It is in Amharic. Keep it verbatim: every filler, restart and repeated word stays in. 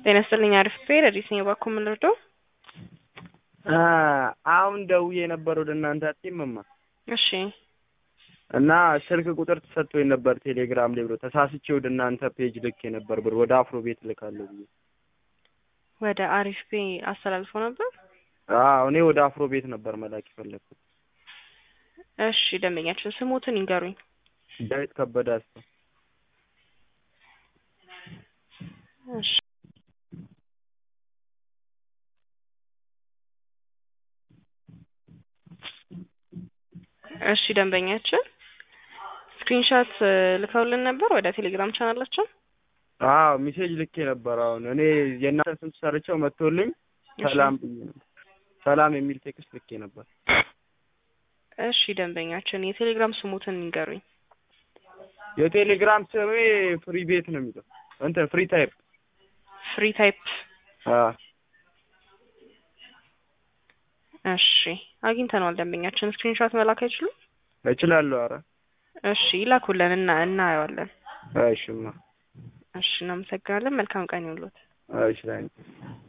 ጤና ይስጥልኝ አሪፍ ፔር አዲስኛ ባኮ ምን ልርዳው? አሁን ደውዬ ነበር ወደ እናንተ አጥይምማ። እሺ እና ስልክ ቁጥር ተሰጥቶኝ ነበር ቴሌግራም ላይ ብሎ ተሳስቼ ወደ እናንተ ፔጅ ልኬ ነበር ብር ወደ አፍሮ ቤት ልካለሁ ብዬ። ወደ አሪፍ ፔ አስተላልፎ ነበር? አዎ እኔ ወደ አፍሮ ቤት ነበር መላክ የፈለኩት። እሺ ደንበኛችን ስሙትን ይንገሩኝ። ዳዊት ከበደ አስፋ። እሺ እሺ ደንበኛችን ስክሪንሾት ልከውልን ነበር ወደ ቴሌግራም ቻናላችን? አዎ ሜሴጅ ልኬ ነበር። አሁን እኔ የእናንተ ስም ሰርቸው መጥቶልኝ ሰላም ሰላም የሚል ቴክስት ልኬ ነበር። እሺ ደንበኛችን የቴሌግራም ስሙትን ይንገሩኝ። የቴሌግራም ስሜ ፍሪ ቤት ነው የሚለው እንትን ፍሪ ታይፕ ፍሪ ታይፕ። አዎ እሺ አግኝተናል ደንበኛችን። ስክሪንሾት መላክ አይችሉም? እችላለሁ። ኧረ እሺ ይላኩልን እና እናየዋለን። እሺማ እሺ እናመሰግናለን። መልካም ቀን ይሁንልዎት። እሺ